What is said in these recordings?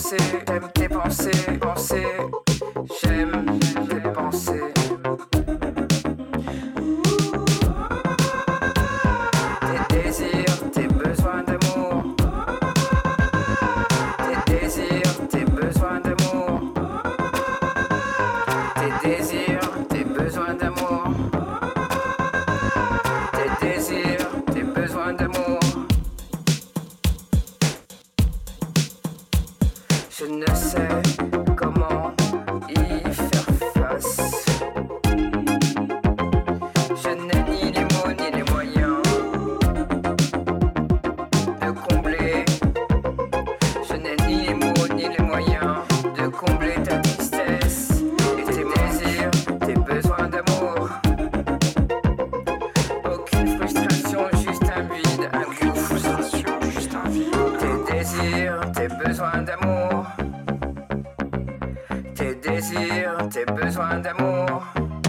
pensées, j'aime tes pensées, pensées, j'aime tes pensées. Tes désirs, tes besoins d'amour. Tes désirs, tes besoins d'amour. Tes désirs, tes besoins d'amour. Tes désirs, tes besoins d'amour. Je ne sais comment y faire face. Je n'ai ni les mots ni les moyens de combler. Je n'ai ni les mots ni les moyens de combler ta tristesse et tes désirs, tes besoins d'amour. Aucune frustration, juste un vide, un gouffre. Juste un vide. Tes désirs, tes besoins d'amour. Tes désirs, tes besoins d'amour.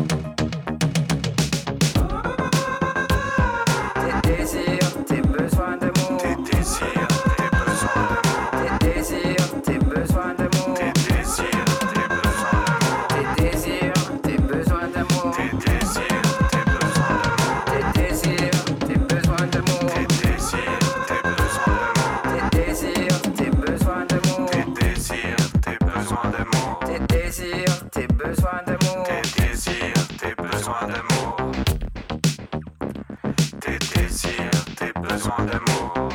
Tes désirs, tes besoins d'amour. Tes désirs, tes besoins d'amour. Tes désirs, tes besoins d'amour. Tes désirs, tes besoins d'amour. Tes désirs, tes besoins d'amour. Tes désirs, tes besoins d'amour. Tes désirs, tes besoins d'amour. Tes désirs, tes besoins d'amour. Tes désirs, tes besoins d'amour. Tes désirs, tes besoins d'amour. Tes désirs, tes besoins d'amour. Tes désirs, tes besoins d'amour.